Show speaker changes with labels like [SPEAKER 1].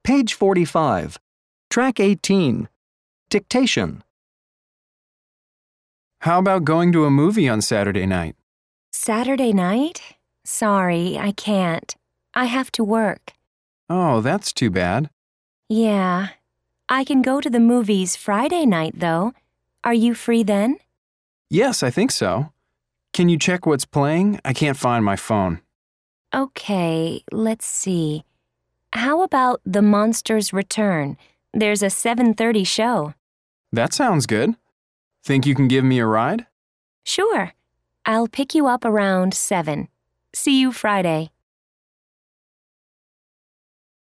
[SPEAKER 1] Page 45. Track 18. Dictation.
[SPEAKER 2] How about going to a movie on Saturday night?
[SPEAKER 3] Saturday night? Sorry, I can't. I have to work.
[SPEAKER 2] Oh, that's too bad.
[SPEAKER 3] Yeah. I can go to the movies Friday night, though. Are you free then?
[SPEAKER 2] Yes, I think so. Can you check what's playing? I can't find my phone.
[SPEAKER 3] Okay, let's see. How about The Monsters Return? There's a 7:30 show.
[SPEAKER 2] That sounds good. Think you can give me a ride?
[SPEAKER 3] Sure. I'll pick you up around 7. See you Friday.